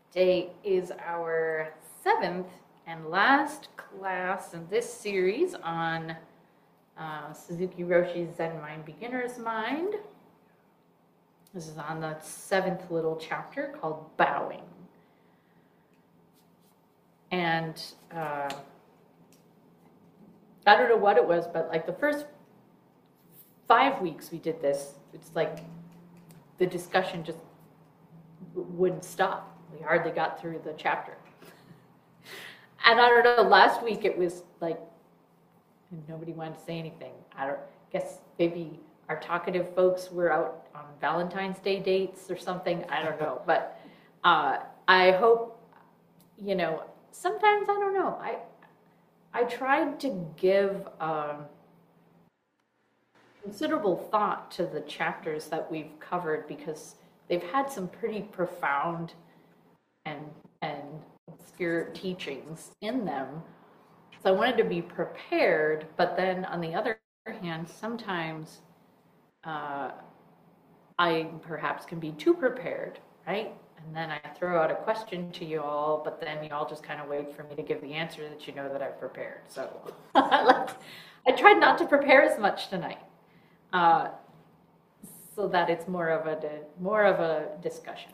Today is our seventh and last class in this series on Suzuki Roshi's Zen Mind Beginner's Mind. This is on the seventh little chapter called Bowing. And I don't know what it was, but like the first 5 weeks we did this, it's like the discussion just wouldn't stop. We hardly got through the chapter. And I don't know, last week it was like nobody wanted to say anything. I guess maybe our talkative folks were out on Valentine's Day dates or something. I don't know. But I hope, sometimes I don't know. I tried to give considerable thought to the chapters that we've covered because they've had some pretty profound and obscure teachings in them. So I wanted to be prepared, but then on the other hand, sometimes I perhaps can be too prepared, right? And then I throw out a question to you all, but then you all just kind of wait for me to give the answer that you know that I've prepared. So I tried not to prepare as much tonight, so that it's more of a discussion.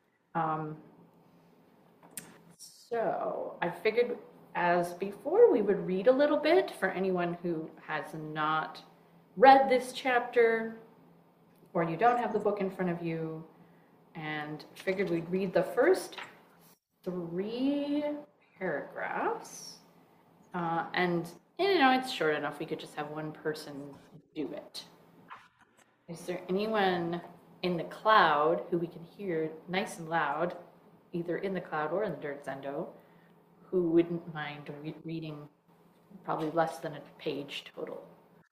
So I figured, as before, we would read a little bit for anyone who has not read this chapter, or you don't have the book in front of you, and figured we'd read the first 3 paragraphs. And it's short enough, we could just have one person do it. Is there anyone in the cloud who we can hear nice and loud, either in the cloud or in the Dirt Zendo, who wouldn't mind reading probably less than a page total?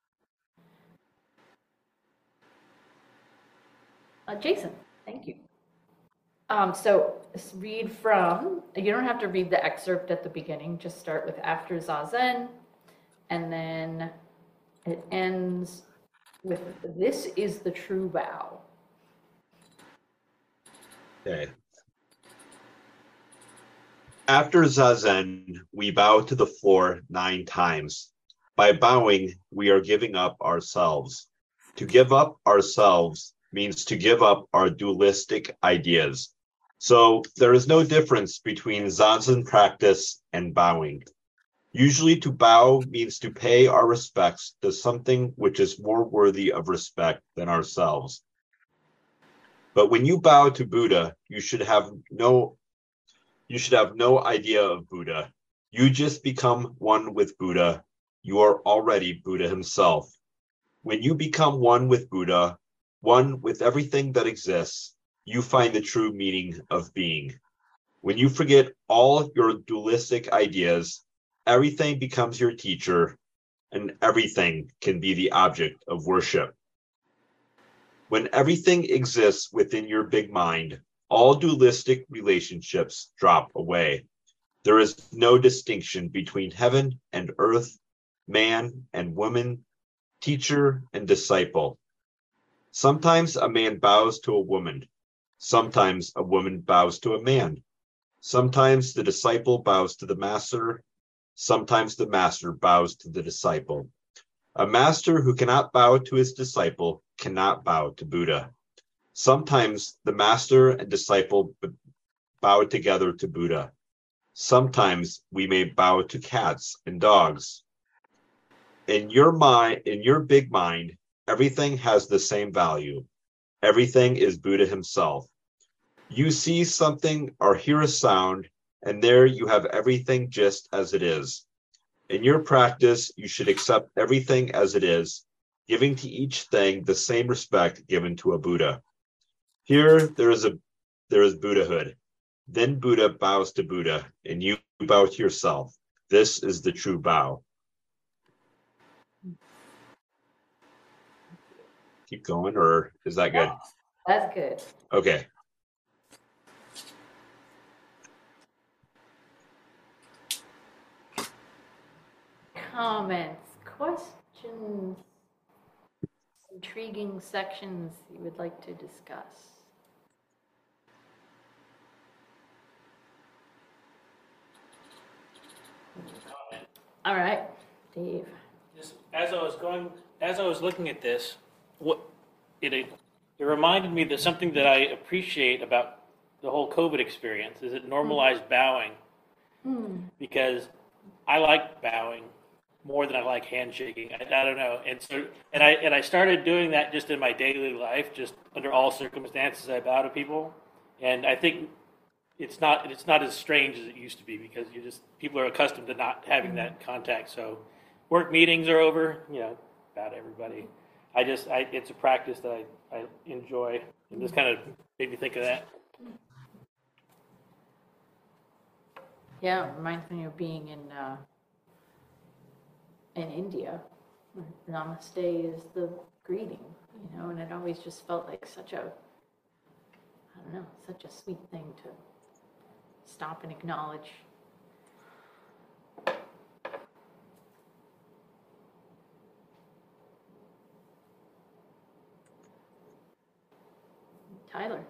Jason, thank you. So read from, you don't have to read the excerpt at the beginning, just start with after Zazen, and then it ends with, this is the true bow. Okay. After Zazen, we bow to the floor 9 times. By bowing, we are giving up ourselves. To give up ourselves means to give up our dualistic ideas. So there is no difference between Zazen practice and bowing. Usually to bow means to pay our respects to something which is more worthy of respect than ourselves. But when you bow to Buddha, you should have no idea of Buddha. You just become one with Buddha. You are already Buddha himself. When you become one with Buddha, one with everything that exists, you find the true meaning of being. When you forget all your dualistic ideas, everything becomes your teacher, and everything can be the object of worship. When everything exists within your big mind, all dualistic relationships drop away. There is no distinction between heaven and earth, man and woman, teacher and disciple. Sometimes a man bows to a woman. Sometimes a woman bows to a man. Sometimes the disciple bows to the master. Sometimes the master bows to the disciple. A master who cannot bow to his disciple cannot bow to Buddha. Sometimes the master and disciple bow together to Buddha. Sometimes we may bow to cats and dogs. In your big mind, everything has the same value. Everything is Buddha himself. You see something or hear a sound, and there you have everything just as it is. In your practice, you should accept everything as it is, giving to each thing the same respect given to a Buddha. Here there is Buddhahood. Then Buddha bows to Buddha, and you bow to yourself. This is the true bow. Keep going, or is that good? That's good. Okay. Comments, questions, intriguing sections you would like to discuss? All right, Dave. Just as I was looking at this, what it reminded me that something that I appreciate about the whole COVID experience is it normalized bowing, because I like bowing more than I like handshaking. I don't know, and so I started doing that just in my daily life, just under all circumstances I bow to people, and I think it's not as strange as it used to be because people are accustomed to not having that contact. So work meetings are over, bow to everybody. It's a practice that I enjoy, and this kind of made me think of that. Yeah, it reminds me of being in India. Namaste is the greeting, and it always just felt like such a, I don't know, such a sweet thing to stop and acknowledge. Tyler.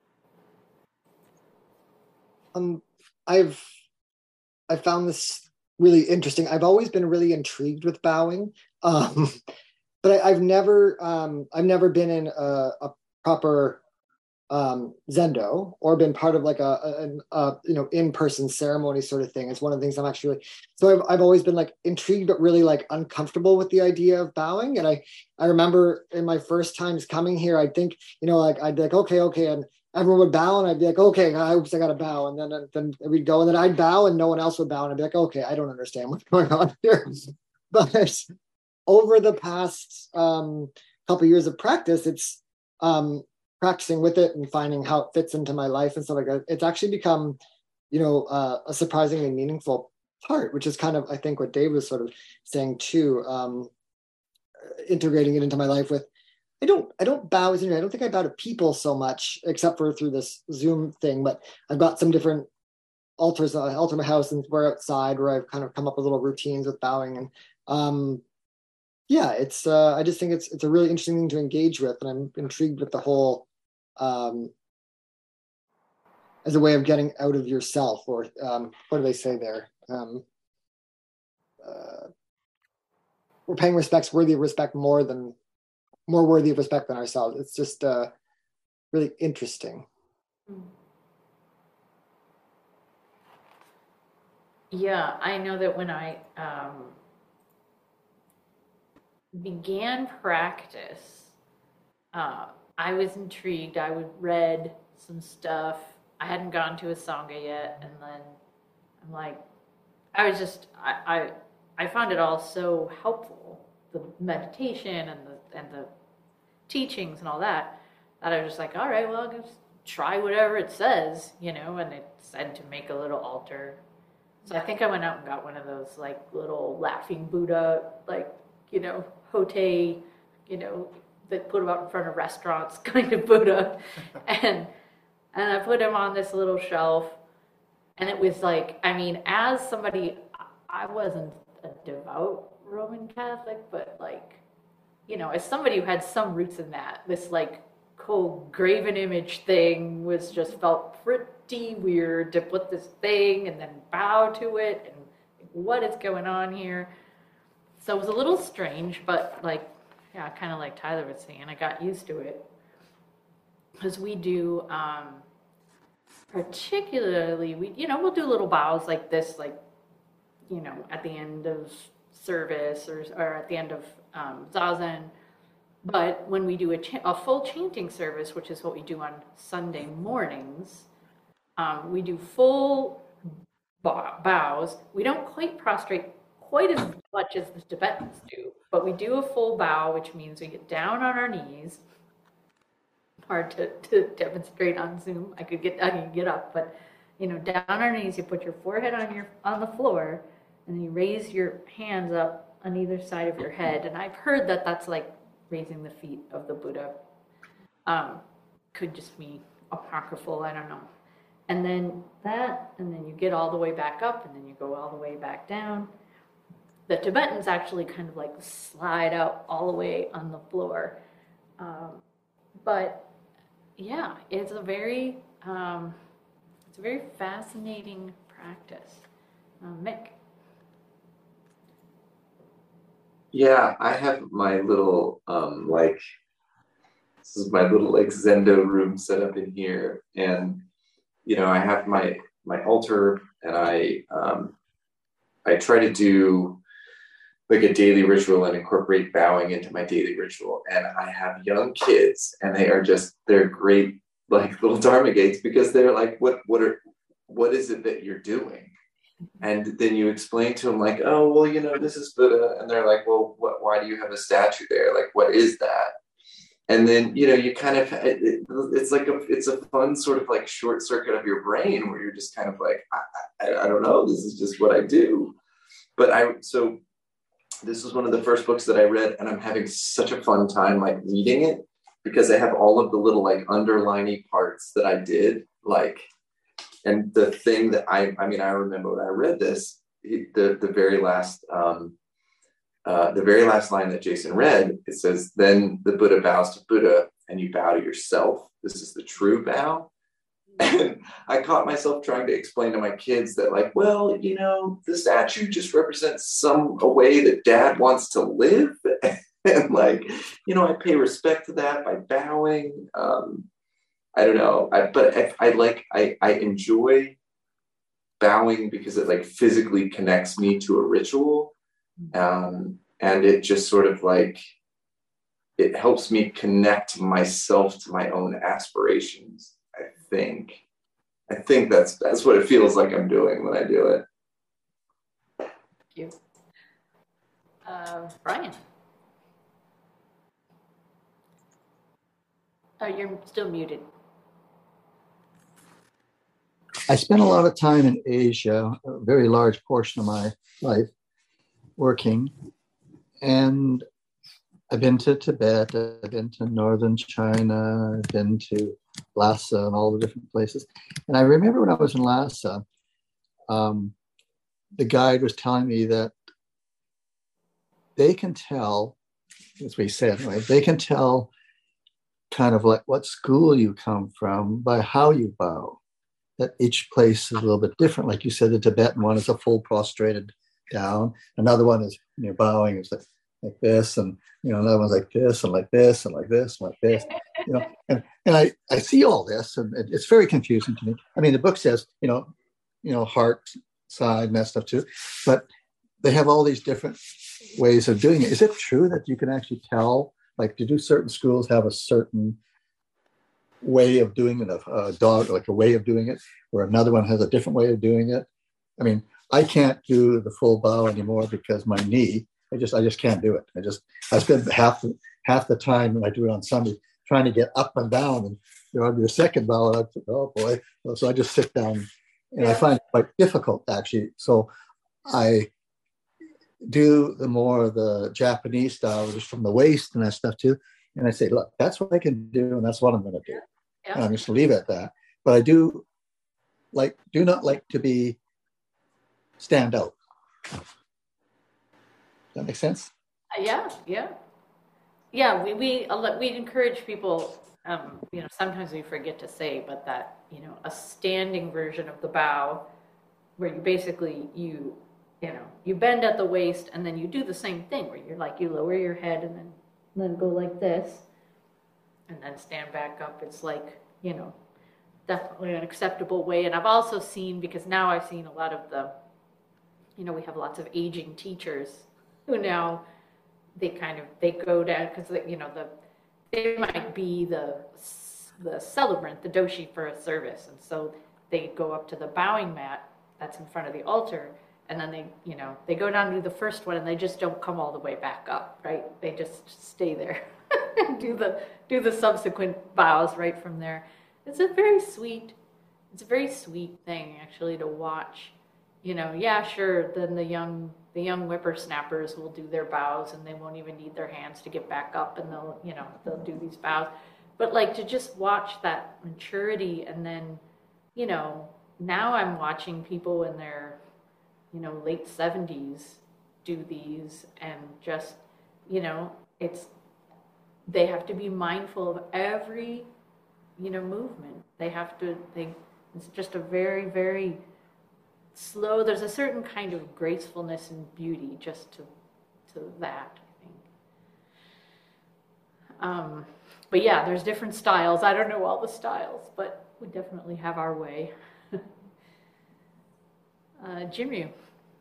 I found this really interesting. I've always been really intrigued with bowing, but I've never been in a proper Zendo or been part of like a in-person ceremony sort of thing. It's one of the things I'm actually so I've always been like intrigued but really like uncomfortable with the idea of bowing. And I remember in my first times coming here, I think like I'd be like okay, and everyone would bow and I'd be like okay, oops, I gotta bow, and then we'd go and then I'd bow and no one else would bow and I'd be like okay, I don't understand what's going on here. But over the past couple years of practice, it's practicing with it and finding how it fits into my life and stuff like that. It's actually become, a surprisingly meaningful part, which is kind of, I think, what Dave was sort of saying too, integrating it into my life with, I don't bow as I don't think I bow to people so much, except for through this Zoom thing, but I've got some different altars. I altar my house and we're outside where I've kind of come up with little routines with bowing. And yeah, it's I just think it's a really interesting thing to engage with, and I'm intrigued with the whole as a way of getting out of yourself, or what do they say there? We're paying respects worthy of respect more worthy of respect than ourselves. It's just really interesting. Yeah, I know that when I began practice, I was intrigued. I would read some stuff. I hadn't gone to a Sangha yet, and then I'm like, I found it all so helpful, the meditation and the teachings and all that, that I was just like, all right, well, I'll just try whatever it says, and it said to make a little altar. So I think I went out and got one of those like little laughing Buddha, like, Hote, that put them out in front of restaurants kind of Buddha. and I put him on this little shelf. And it was like, I mean, as somebody, I wasn't a devout Roman Catholic, but like, as somebody who had some roots in that, this like cool graven image thing was just felt pretty weird to put this thing and then bow to it. And what is going on here? So it was a little strange, but like, yeah, kind of like Tyler was saying, I got used to it. Because we do, particularly, we'll do little bows like this, like, at the end of service or at the end of Zazen. But when we do a full chanting service, which is what we do on Sunday mornings, we do full bows. We don't quite prostrate quite as much as the Tibetans do, but we do a full bow, which means we get down on our knees. Hard to demonstrate on Zoom. I could get up, but down on our knees, you put your forehead on the floor, and then you raise your hands up on either side of your head. And I've heard that that's like raising the feet of the Buddha. Could just be apocryphal, I don't know. And then you get all the way back up, and then you go all the way back down. The Tibetans actually kind of like slide out all the way on the floor. But yeah, it's a very fascinating practice. Mick. Yeah, I have my little like this is my little like Zendo room set up in here, and I have my altar, and I try to do like a daily ritual and incorporate bowing into my daily ritual. And I have young kids, and they're great like little Dharma gates, because they're like, what is it that you're doing? And then you explain to them like, oh, well, this is Buddha. And they're like, well, why do you have a statue there? Like, what is that? And then, you kind of, it's like it's a fun sort of like short circuit of your brain where you're just kind of like, I don't know, this is just what I do. So this was one of the first books that I read, and I'm having such a fun time like reading it, because I have all of the little like underlining parts that I did, like, and the thing that I remember when I read this, the very last line that Jason read, it says, "Then the Buddha bows to Buddha, and you bow to yourself. This is the true bow." And I caught myself trying to explain to my kids that, like, well, the statue just represents a way that Dad wants to live, and like, I pay respect to that by bowing. I don't know, but I enjoy bowing because it like physically connects me to a ritual, and it just sort of like it helps me connect myself to my own aspirations. I think that's what it feels like I'm doing when I do it. Thank you. Brian. Oh, you're still muted. I spent a lot of time in Asia, a very large portion of my life, working. And I've been to Tibet, I've been to northern China, I've been to Lhasa and all the different places. And I remember when I was in Lhasa, the guide was telling me that they can tell, as we said, right, they can tell kind of like what school you come from by how you bow. That each place is a little bit different. Like you said, the Tibetan one is a full prostrated down. Another one is bowing is like this, and another one's like this and like this and like this and like this. And I see all this, and it's very confusing to me. I mean, the book says heart, side, and that stuff too, but they have all these different ways of doing it. Is it true that you can actually tell? Like, do certain schools have a certain way of doing it, a dog, like a way of doing it, or another one has a different way of doing it? I mean, I can't do the full bow anymore because my knee, I just can't do it. I spend half the time when I do it on Sunday trying to get up and down, and I do a second bow, and I think, oh boy. So I just sit down, and I find it quite difficult actually. So I do the Japanese style, just from the waist and that stuff too. And I say, look, that's what I can do, and that's what I'm going to do. Yeah. And I'm just going to leave it at that. But I do not like to stand out. Does that make sense? Yeah. We encourage people. Sometimes we forget to say, but that a standing version of the bow, where you basically you bend at the waist, and then you do the same thing where you're like, you lower your head and then go like this, and then stand back up. It's like, definitely an acceptable way. And I've also seen, because now I've seen a lot of we have lots of aging teachers who now they go down, because they might be the celebrant, the doshi for a service, and so they go up to the bowing mat that's in front of the altar, and then they go down to do the first one, and they just don't come all the way back up, right? They just stay there and do the subsequent bows right from there. It's a very sweet thing actually to watch. Yeah, sure. Then the young whippersnappers will do their bows, and they won't even need their hands to get back up, and they'll do these bows. But like, to just watch that maturity, and then now I'm watching people in their late 70s do these, and just they have to be mindful of every movement. It's just a very, very slow. There's a certain kind of gracefulness and beauty just to that, I think. But yeah, there's different styles. I don't know all the styles, but we definitely have our way. Jinryu.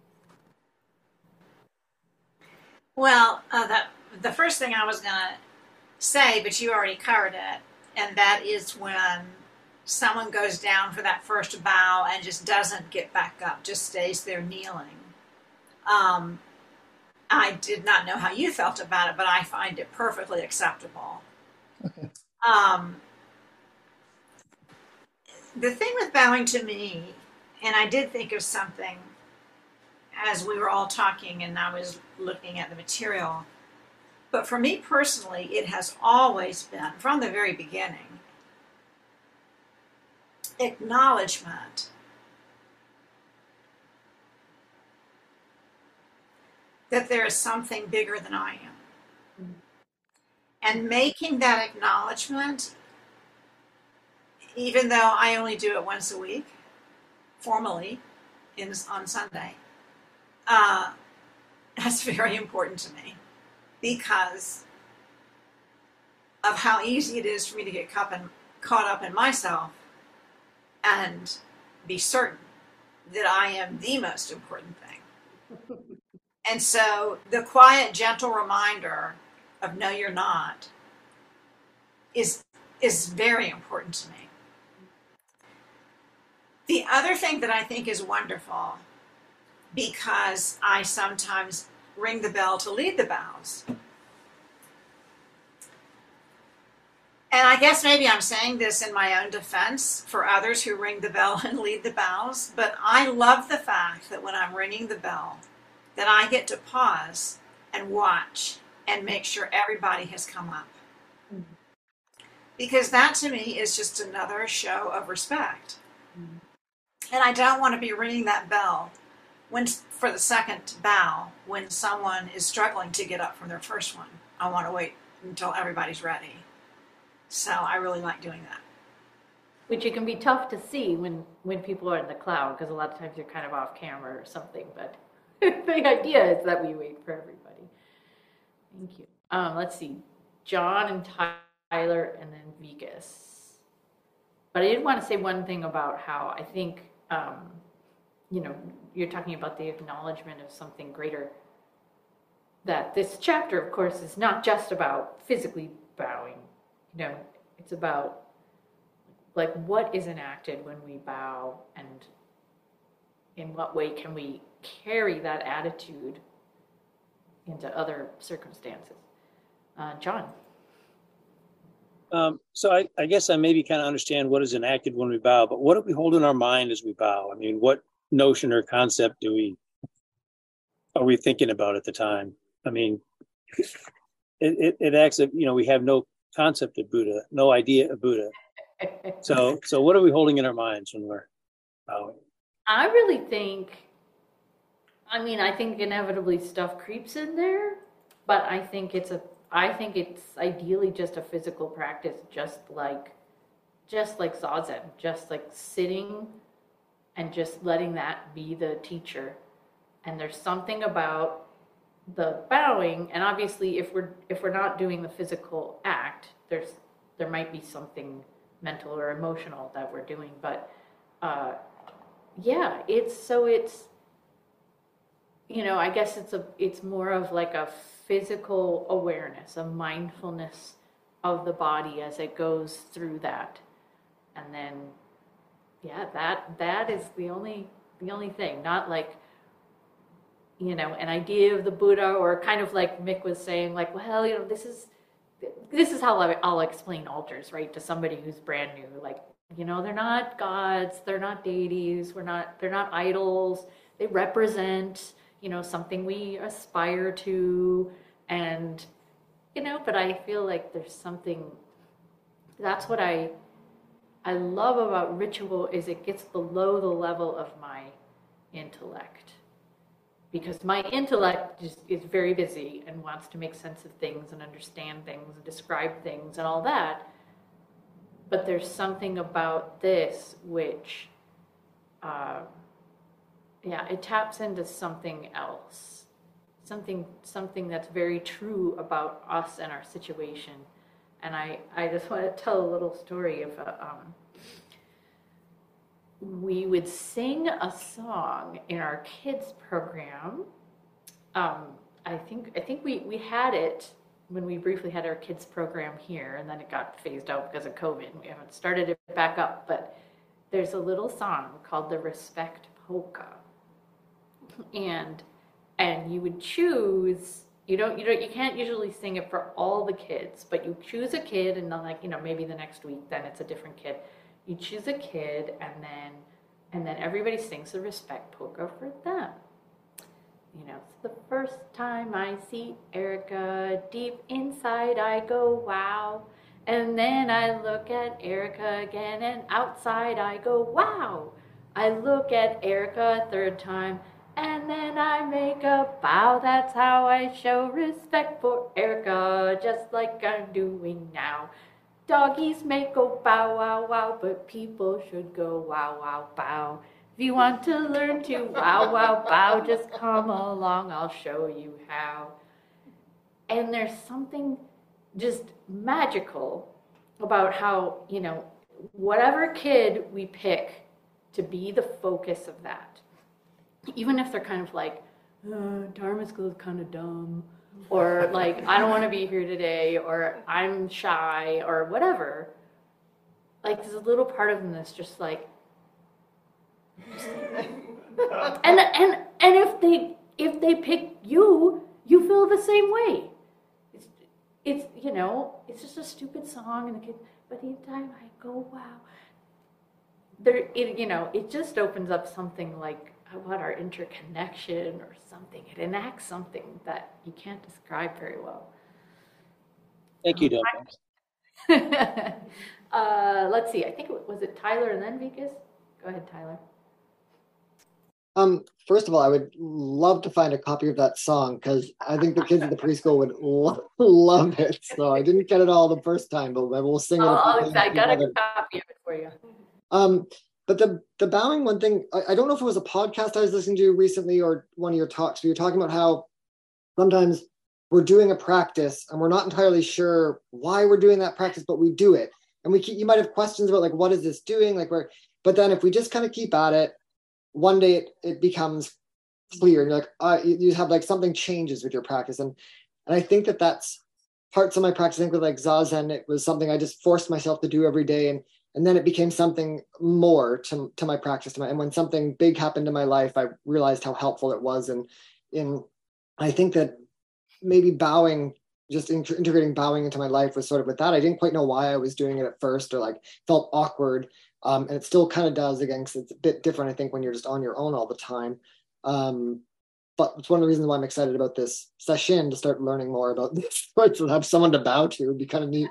Well, the first thing I was going to say, but you already covered it, and that is when someone goes down for that first bow and just doesn't get back up, just stays there kneeling. I did not know how you felt about it, but I find it perfectly acceptable. Okay. The thing with bowing to me, and I did think of something as we were all talking and I was looking at the material, but for me personally, it has always been, from the very beginning, acknowledgement that there is something bigger than I am. And making that acknowledgement, even though I only do it once a week, formally, on Sunday, that's very important to me because of how easy it is for me to get caught up in myself and be certain that I am the most important thing. And so the quiet, gentle reminder of no, you're not is very important to me. The other thing that I think is wonderful, because I sometimes ring the bell to lead the bows. And I guess maybe I'm saying this in my own defense for others who ring the bell and lead the bows, but I love the fact that when I'm ringing the bell, that I get to pause and watch and make sure everybody has come up. Mm-hmm. Because that to me is just another show of respect. Mm-hmm. And I don't want to be ringing that bell for the second bow when someone is struggling to get up from their first one. I want to wait until everybody's ready. So I really like doing that. Which it can be tough to see when people are in the cloud, because a lot of times you're kind of off camera or something, but the idea is that we wait for everybody. Thank you. Let's see. John and Tyler and then Vikas. But I did want to say one thing about how I think, you're talking about the acknowledgement of something greater. That this chapter, of course, is not just about physically bowing. It's about like what is enacted when we bow and in what way can we carry that attitude into other circumstances. John. So I guess I maybe kind of understand what is enacted when we bow, but what do we hold in our mind as we bow? I mean, what notion or concept are we thinking about at the time? I mean, it acts, we have no concept of Buddha, no idea of Buddha. So what are we holding in our minds when we're bowing? I really think, I think inevitably stuff creeps in there, but I think it's ideally just a physical practice, just like Zazen, just like sitting and just letting that be the teacher. And there's something about the bowing, and obviously if we're not doing the physical act, there might be something mental or emotional that we're doing, but I guess it's more of like a physical awareness, a mindfulness of the body as it goes through that. And then that is the only thing, not like an idea of the Buddha, or kind of like Mick was saying, like, well, this is how I'll explain altars, right, to somebody who's brand new. Like, they're not gods, they're not deities, they're not idols. They represent, something we aspire to, and but I feel like there's something. That's what I love about ritual, is it gets below the level of my intellect. Because my intellect is very busy and wants to make sense of things and understand things and describe things and all that. But there's something about this which, it taps into something else. something that's very true about us and our situation. And I just want to tell a little story of we would sing a song in our kids program. I think we had it when we briefly had our kids program here, and then it got phased out because of COVID. We haven't started it back up, but there's a little song called the Respect Polka. And you would choose, you can't usually sing it for all the kids, but you choose a kid, and then, like, maybe the next week then it's a different kid. You choose a kid, and then everybody sings the Respect Polka for them. It's the first time I see Erica, deep inside I go, wow. And then I look at Erica again, and outside I go, wow. I look at Erica a third time, and then I make a bow. That's how I show respect for Erica, just like I'm doing now. Doggies may go bow, wow, wow, but people should go wow, wow, bow. If you want to learn to wow, wow, bow, just come along, I'll show you how. And there's something just magical about how, whatever kid we pick to be the focus of that, even if they're kind of like, Dharma school is kind of dumb, or like, I don't want to be here today, or I'm shy, or whatever, like, there's a little part of them that's just like, and if they pick you feel the same way. It's just a stupid song, and the kid, but each time I go, wow. It just opens up something like about our interconnection or something. It enacts something that you can't describe very well. Thank you, Deborah. Let's see. I think was it Tyler and then Vikas? Go ahead, Tyler. First of all, I would love to find a copy of that song, because I think the kids at the preschool would love it. So I didn't get it all the first time, but we'll sing it. I got a copy of it for you. But the bowing one thing, I don't know if it was a podcast I was listening to recently or one of your talks, but you're talking about how sometimes we're doing a practice and we're not entirely sure why we're doing that practice, but we do it. And you might have questions about, like, what is this doing? But then if we just kind of keep at it, one day it becomes clear, and you're like, you have, like, something changes with your practice. And I think that's parts of my practice. I think with, like, Zazen, it was something I just forced myself to do every day. And then it became something more to my practice. And when something big happened in my life, I realized how helpful it was. And I think that maybe bowing, just integrating bowing into my life was sort of with that. I didn't quite know why I was doing it at first, or, like, felt awkward. And it still kind of does, again, because it's a bit different, I think, when you're just on your own all the time. But it's one of the reasons why I'm excited about this session, to start learning more about this, to have someone to bow to would be kind of neat.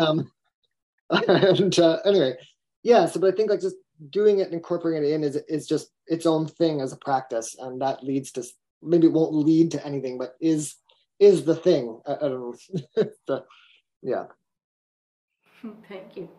Anyway, yeah. So, but I think, like, just doing it and incorporating it in is just its own thing as a practice, and that leads to, maybe it won't lead to anything, but is the thing. I don't know. So, yeah. Thank you.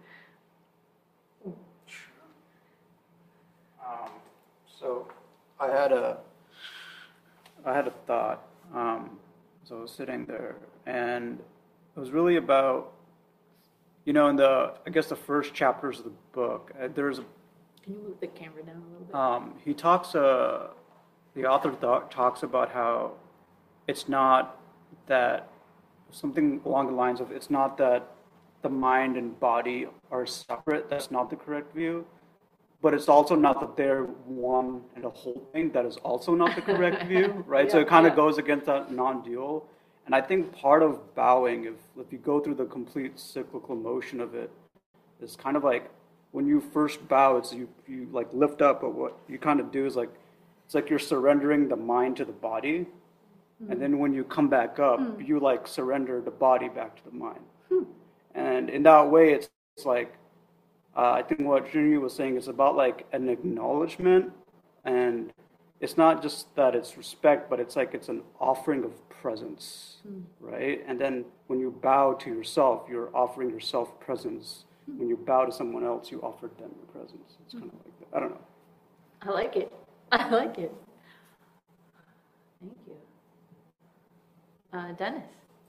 So I had a thought. So I was sitting there, and it was really about, in the first chapters of the book, Can you move the camera down a little bit? he talks. The author talks about how it's not that, something along the lines of, it's not that the mind and body are separate. That's not the correct view. But it's also not that they're one and a whole thing. That is also not the correct view, right? Yeah, so it kind of goes against that non-dual. And I think part of bowing, if you go through the complete cyclical motion of it, is kind of like, when you first bow, it's you like lift up, but what you kind of do is, like, it's like you're surrendering the mind to the body. Mm-hmm. And then when you come back up, you, like, surrender the body back to the mind. And in that way, it's like, I think what Junyi was saying is about, like, an acknowledgement, and it's not just that it's respect, but it's like it's an offering of presence, right? And then when you bow to yourself, you're offering yourself presence. When you bow to someone else, you offer them your presence. It's kind of like that. I don't know. I like it. I like it. Thank you. Dennis.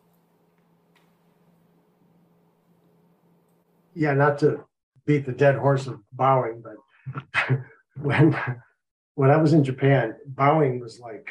Yeah, not to beat the dead horse of bowing, but when I was in Japan, bowing was like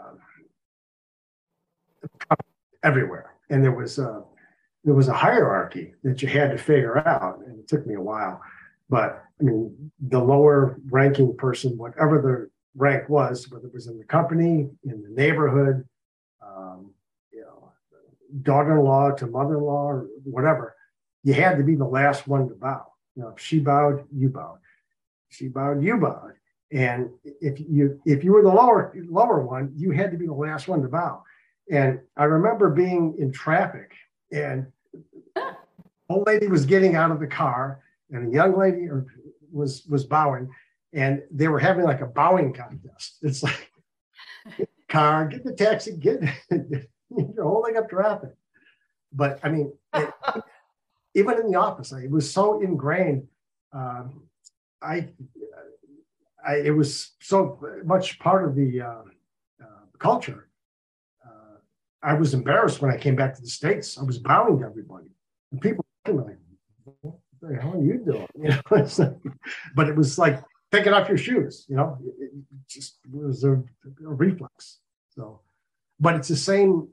everywhere, and there was a hierarchy that you had to figure out, and it took me a while. But I mean, the lower ranking person, whatever the rank was, whether it was in the company, in the neighborhood, you know, daughter-in-law to mother-in-law or whatever, you had to be the last one to bow. You know, if she bowed, you bowed. If she bowed, you bowed. And if you were the lower one, you had to be the last one to bow. And I remember being in traffic, and old lady was getting out of the car, and a young lady was bowing, and they were having like a bowing contest. It's like, get the car, get the taxi, you're holding up traffic. But I mean, even in the office, it was so ingrained. It was so much part of the culture. I was embarrassed when I came back to the States. I was bowing to everybody, and people were like, "What the hell are you doing?" You know, but it was like taking off your shoes. You know, it just was a reflex. So, but it's the same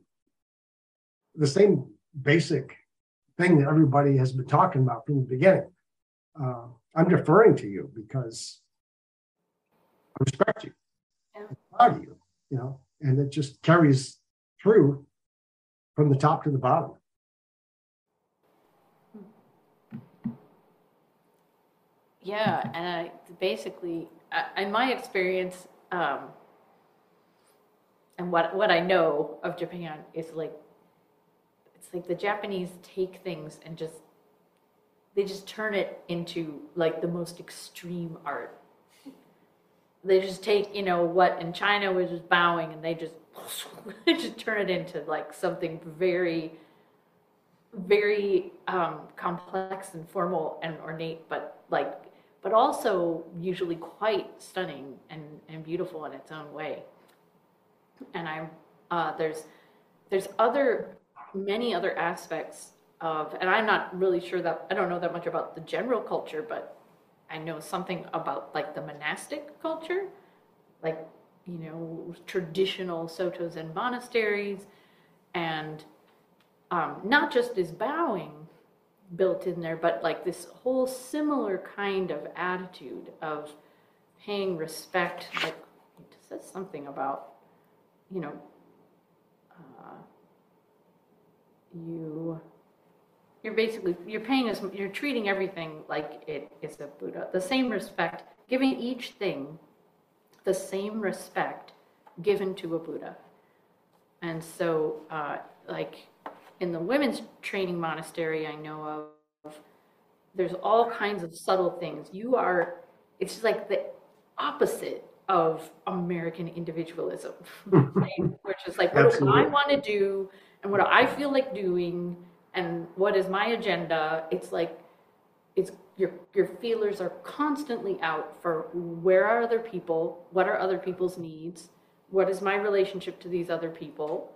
basic thing that everybody has been talking about from the beginning. I'm deferring to you because I respect you. I'm proud of you, you know, and it just carries through from the top to the bottom. Yeah, and basically, in my experience, and what I know of Japan is like, it's like the Japanese take things and they just turn it into like the most extreme art. They just take, you know, what in China was just bowing, and they just turn it into like something very, very complex and formal and ornate, but also usually quite stunning and beautiful in its own way. And there's many other aspects of, and I'm not really sure that, I don't know that much about the general culture, but I know something about like the monastic culture, like, you know, traditional Soto Zen monasteries, and not just is bowing built in there, but like this whole similar kind of attitude of paying respect. Like it says something about, you know, you're treating everything like it is a Buddha. The same respect, giving each thing the same respect given to a Buddha. And so, like in the women's training monastery I know of, there's all kinds of subtle things. It's just like the opposite of American individualism, right? Which is like, what do I want to do, and what do I feel like doing, and what is my agenda? It's like, it's your feelers are constantly out for where are other people, what are other people's needs, what is my relationship to these other people.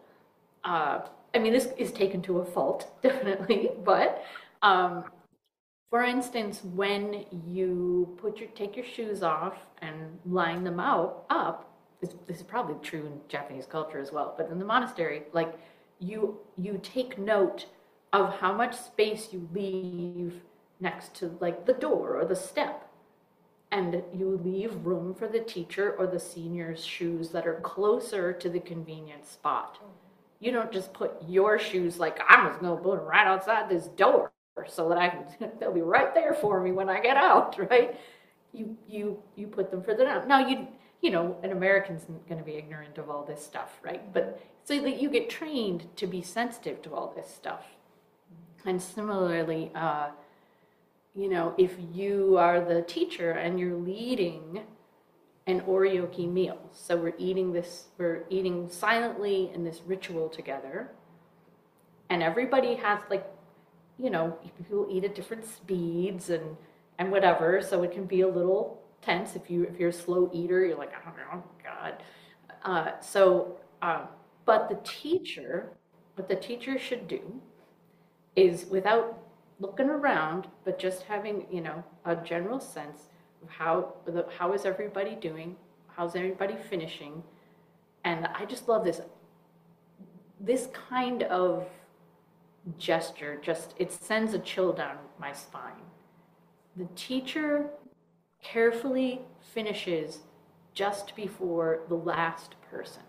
I mean, this is taken to a fault, definitely, but for instance, when you take your shoes off and line them up, this is probably true in Japanese culture as well, but in the monastery, like you take note of how much space you leave next to like the door or the step, and you leave room for the teacher or the senior's shoes that are closer to the convenient spot. You don't just put your shoes like, I'm just gonna put them right outside this door so that they'll be right there for me when I get out, right? You put them further down. Now you know, an American's going to be ignorant of all this stuff, right? But so that you get trained to be sensitive to all this stuff. And similarly, you know, if you are the teacher and you're leading an oryoki meal, so we're eating silently in this ritual together, and everybody has like, you know, people eat at different speeds and whatever, so it can be a little tense if you're a slow eater. You're like, oh God. But the teacher what the teacher should do is, without looking around, but just having, a general sense of how is everybody doing, how's everybody finishing. And I just love this kind of gesture, it sends a chill down my spine. The teacher carefully finishes just before the last person.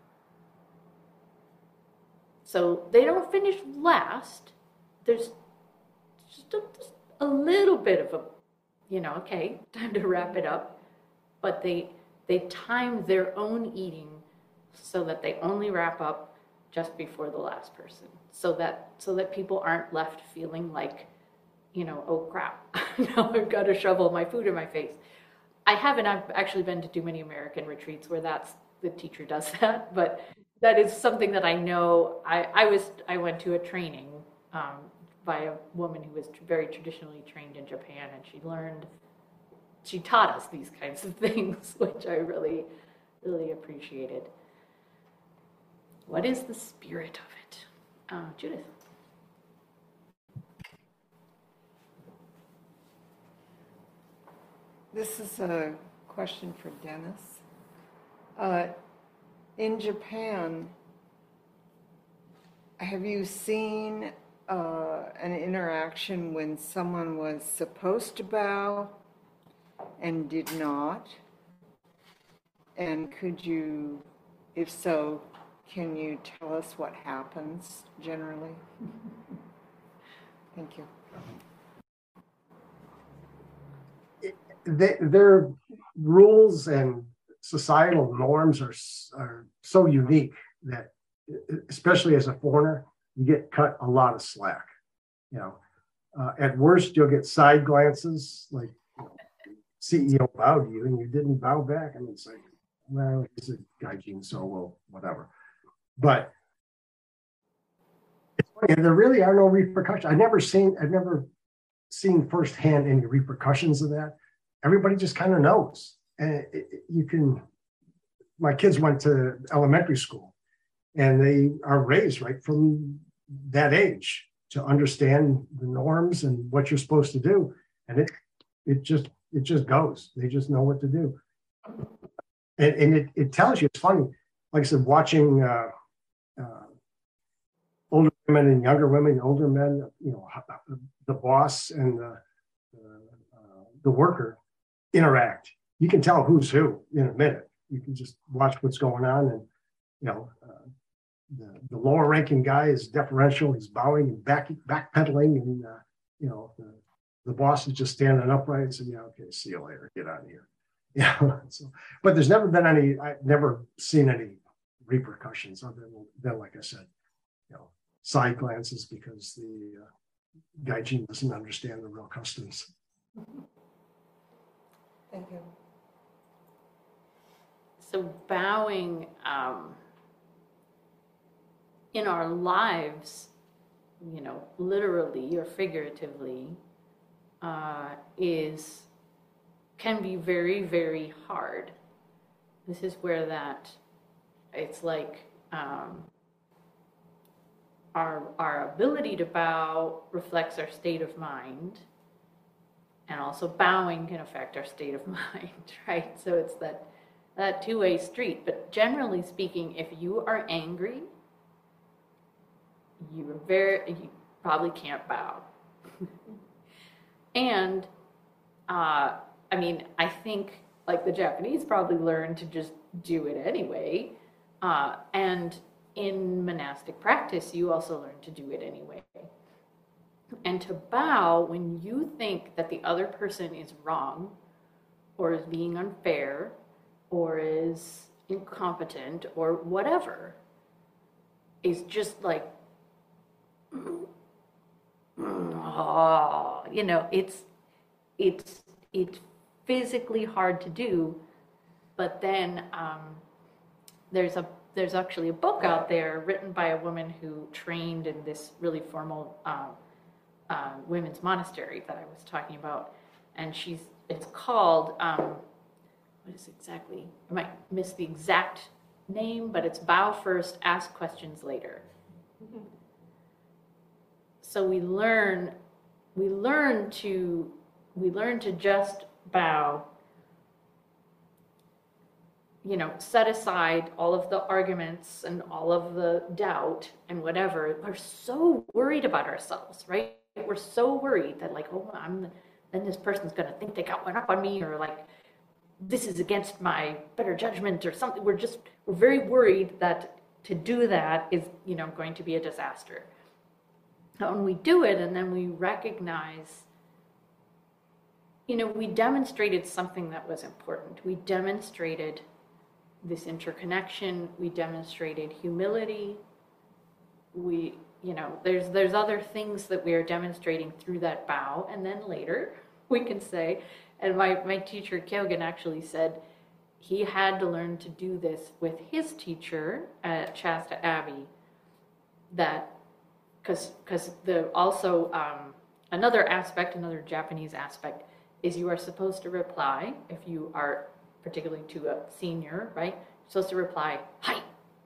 So they don't finish last. There's just a little bit of okay, time to wrap it up. But they time their own eating so that they only wrap up just before the last person, so that people aren't left feeling like, oh crap, now I've got to shovel my food in my face. I've actually been to too many American retreats where the teacher does that, but that is something that I know. I went to a training by a woman who was very traditionally trained in Japan, and she taught us these kinds of things, which I really, really appreciated. What is the spirit of it? Judith. This is a question for Dennis. In Japan, have you seen an interaction when someone was supposed to bow and did not? And could you, if so, can you tell us what happens generally? Thank you. Their rules and societal norms are so unique that, especially as a foreigner, you get cut a lot of slack. At worst, you'll get side glances, like CEO bowed to you and you didn't bow back. I mean, it's like, well, he's a gaijin, so well, whatever. But it's funny, there really are no repercussions. I've never seen firsthand any repercussions of that. Everybody just kind of knows. And my kids went to elementary school and they are raised right from that age to understand the norms and what you're supposed to do. And it just goes. They just know what to do. And it tells you, it's funny, like I said, watching older women and younger women, older men, the boss and the worker interact. You can tell who's who in a minute. You can just watch what's going on, and the lower ranking guy is deferential. He's bowing and backpedaling, and the boss is just standing upright and saying, "Yeah, okay, see you later. Get out of here." So, but there's never been any. I've never seen any repercussions other than, like I said, side glances because the gaijin doesn't understand the real customs. Thank you. So bowing in our lives, literally or figuratively, can be very, very hard. This is where it's like our ability to bow reflects our state of mind, and also bowing can affect our state of mind, right? So it's that two-way street. But generally speaking, if you are angry, you probably can't bow. And I think like the Japanese probably learned to just do it anyway. And in monastic practice, you also learn to do it anyway. And to bow when you think that the other person is wrong or is being unfair or is incompetent or whatever is just like, it's physically hard to do. But then there's actually a book out there written by a woman who trained in this really formal women's monastery that I was talking about, and it's called what is it exactly? I might miss the exact name, but it's Bow First, Ask Questions Later. So we learn to just bow, set aside all of the arguments and all of the doubt and whatever. We're so worried about ourselves, right? We're so worried that then this person's going to think they got one up on me, or like this is against my better judgment or something. We're very worried that to do that is, going to be a disaster. But when we do it and then we recognize, we demonstrated something that was important. We demonstrated this interconnection. We demonstrated humility. There's other things that we are demonstrating through that bow. And then later we can say, and my teacher, Kyogen, actually said he had to learn to do this with his teacher at Shasta Abbey, that because another Japanese aspect is you are supposed to reply, if you are particularly to a senior, right? You're supposed to reply, "Hi."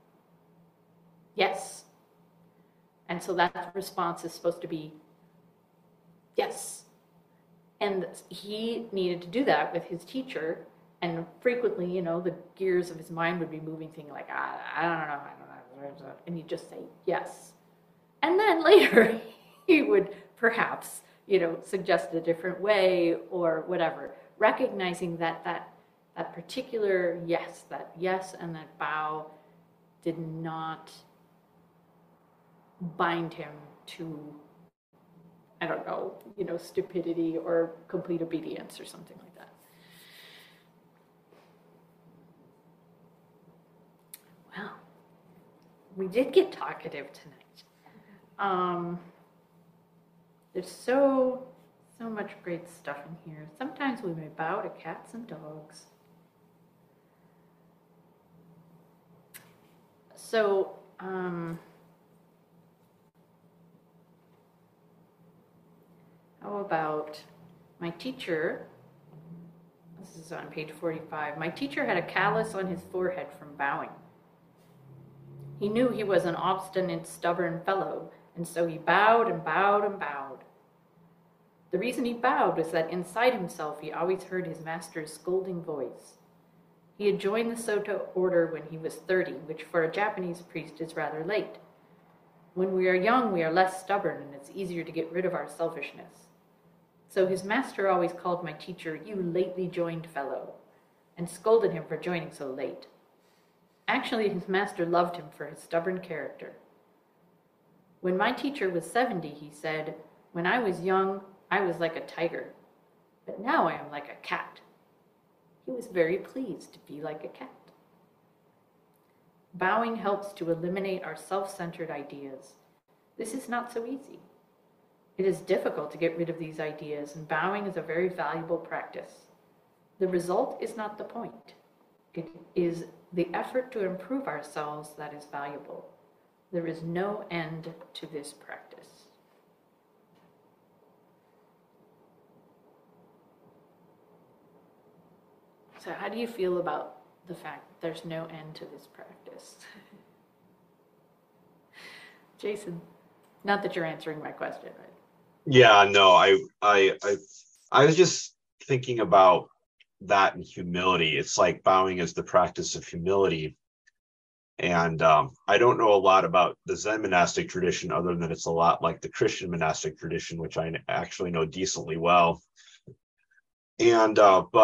Yes. And so that response is supposed to be yes. And he needed to do that with his teacher, and frequently, the gears of his mind would be moving, thinking like, I don't know, and he'd just say yes. And then later, he would perhaps, suggest a different way or whatever, recognizing that particular yes, and that bow did not bind him to, I don't know, stupidity or complete obedience or something like that. Well, we did get talkative tonight. There's so much great stuff in here. Sometimes we may bow to cats and dogs. So, how about my teacher? This is on page 45. My teacher had a callus on his forehead from bowing. He knew he was an obstinate, stubborn fellow, and so he bowed and bowed and bowed. The reason he bowed was that inside himself he always heard his master's scolding voice. He had joined the Soto order when he was 30, which for a Japanese priest is rather late. When we are young, we are less stubborn, and it's easier to get rid of our selfishness. So his master always called my teacher, "You lately joined fellow," and scolded him for joining so late. Actually, his master loved him for his stubborn character. When my teacher was 70, he said, "When I was young, I was like a tiger, but now I am like a cat." He was very pleased to be like a cat. Bowing helps to eliminate our self-centered ideas. This is not so easy. It is difficult to get rid of these ideas, and bowing is a very valuable practice. The result is not the point. It is the effort to improve ourselves that is valuable. There is no end to this practice. So how do you feel about the fact that there's no end to this practice? Jason, not that you're answering my question, right? Yeah, no, I was just thinking about that in humility. It's like bowing is the practice of humility. And I don't know a lot about the Zen monastic tradition other than it's a lot like the Christian monastic tradition, which I actually know decently well. And,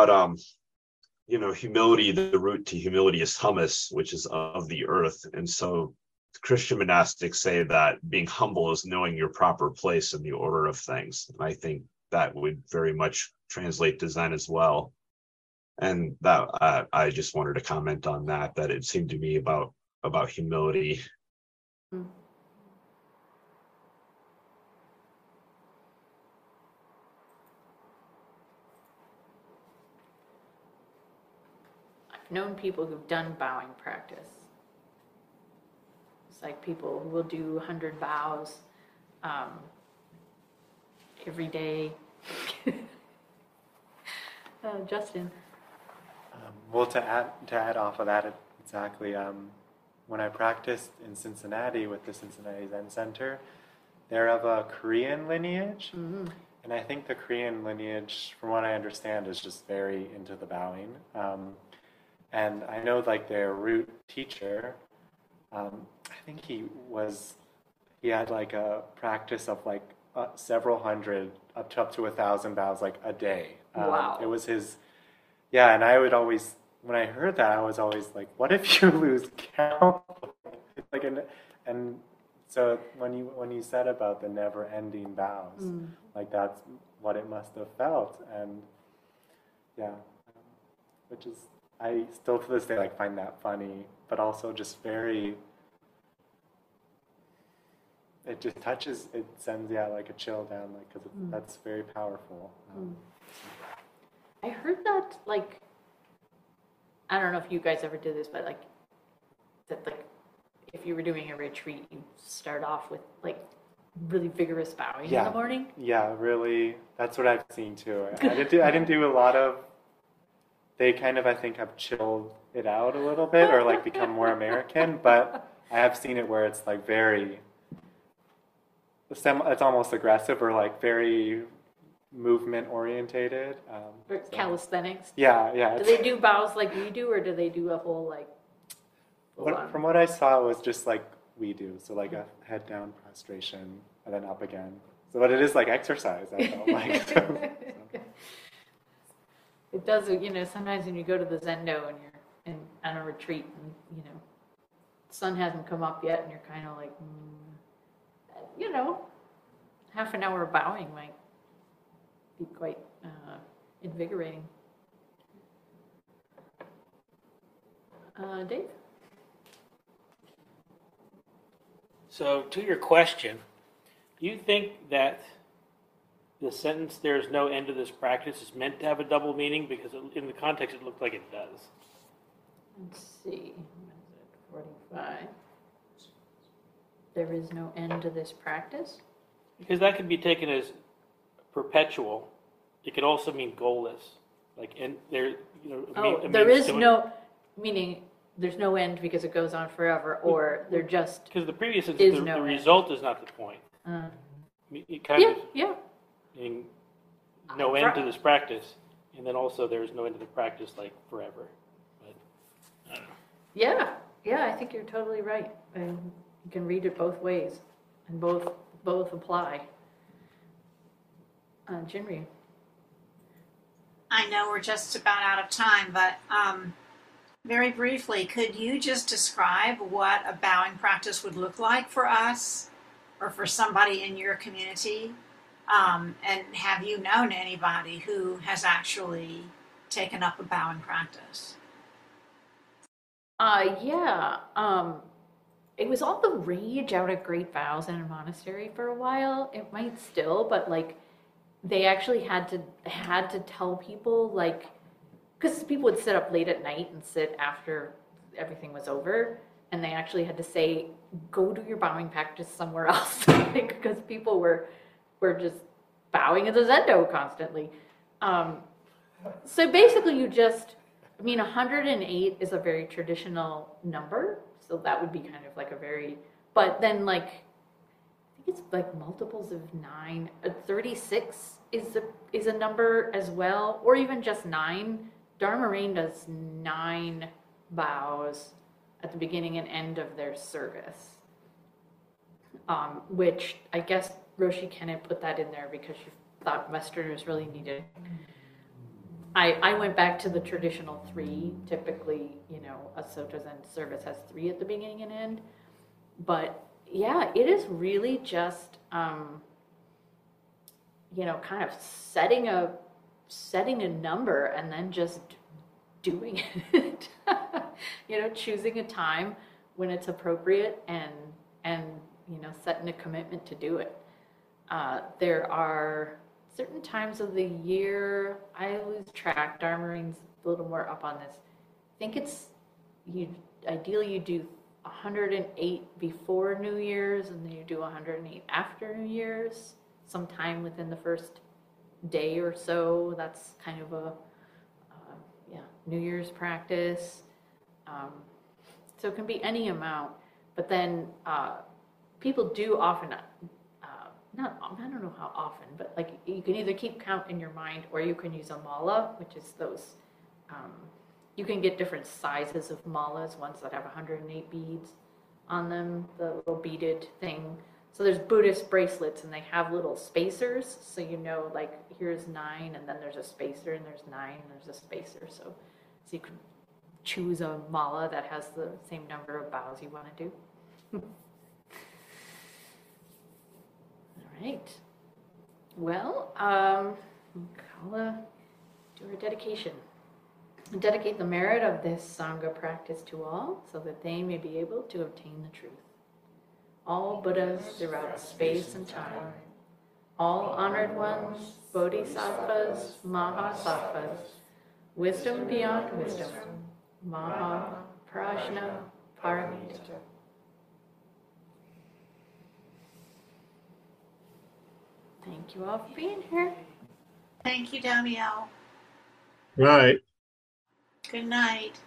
humility, the root to humility is humus, which is of the earth. And so Christian monastics say that being humble is knowing your proper place in the order of things. And I think that would very much translate to Zen as well. And that I just wanted to comment on that it seemed to me about humility. I've known people who've done bowing practice. It's like people who will do 100 bows every day. Justin. Well, to add off of that, exactly. when I practiced in Cincinnati with the Cincinnati Zen Center, they're of a Korean lineage. Mm-hmm. And I think the Korean lineage, from what I understand, is just very into the bowing. And I know like their root teacher, I think he had like a practice of like several hundred, up to 1,000 bows like a day. Wow. It was his, yeah. And I would always, when I heard that, I was always like, what if you lose count? Like, and so when you said about the never-ending bows, like that's what it must have felt, and yeah, which is, I still to this day like find that funny, but also just very. It just touches. It sends like a chill down, like because that's very powerful. I heard that like, I don't know if you guys ever did this, but like that like if you were doing a retreat, you start off with like really vigorous bowing in the morning. Yeah, really. That's what I've seen too. I didn't do a lot of. They kind of, I think, have chilled it out a little bit, or like become more American. But I have seen it where it's like very. It's almost aggressive or like very movement orientated. Or calisthenics. Yeah. Do they do bows like we do, or do they do a whole like? From what I saw, it was just like we do. So like a head down prostration and then up again. So but it is like exercise, I felt like. So. It does, sometimes when you go to the Zendo and you're on a retreat and, the sun hasn't come up yet and you're kind of like, half an hour of bowing might be quite invigorating. Dave? So, to your question, do you think that the sentence, "there is no end to this practice," is meant to have a double meaning? Because in the context, it looked like it does. Let's see. What is it? 45. There is no end to this practice? Because that could be taken as perpetual. It could also mean goalless. Like, and there, there is no, meaning there's no end because it goes on forever, or there just because the previous is is the no result is not the point. It kind of meaning no end to this practice, and then also there's no end to the practice like forever. But I don't know. Yeah, I think you're totally right. And you can read it both ways, and both apply. Jinri. I know we're just about out of time, but very briefly, could you just describe what a bowing practice would look like for us or for somebody in your community? And have you known anybody who has actually taken up a bowing practice? It was all the rage out at Great Vows in a monastery for a while. It might still, but like they actually had to tell people, like, because people would sit up late at night and sit after everything was over, and they actually had to say, go do your bowing practice somewhere else, because people were just bowing at the Zendo constantly. So basically 108 is a very traditional number, so that would be kind of like but then like, I think it's like multiples of 9. 36 is a number as well, or even just 9. Dharma Rain does 9 bows at the beginning and end of their service, which I guess Roshi Kennett put that in there because she thought Westerners really needed. I went back to the traditional 3. Typically, a Soto Zen service has 3 at the beginning and end. But yeah, it is really just, kind of setting a number and then just doing it. Choosing a time when it's appropriate and setting a commitment to do it. There are certain times of the year, I lose track. Dharma Rain's a little more up on this. I think ideally you do 108 before New Year's, and then you do 108 after New Year's, sometime within the first day or so. That's kind of a New Year's practice. So it can be any amount, but then people do often, I don't know how often, but like you can either keep count in your mind or you can use a mala, which is those, you can get different sizes of malas, ones that have 108 beads on them, the little beaded thing. So there's Buddhist bracelets and they have little spacers. So you know, like here's 9 and then there's a spacer and there's 9 and there's a spacer. So you can choose a mala that has the same number of bows you want to do. All right. Well, I'll do our dedication. Dedicate the merit of this Sangha practice to all, so that they may be able to obtain the truth. All Buddhas throughout space and time, all honored ones, bodhisattvas, mahasattvas, wisdom beyond wisdom, maha prajna paramita. Thank you all for being here. Thank you, Damiel. Right. Good night.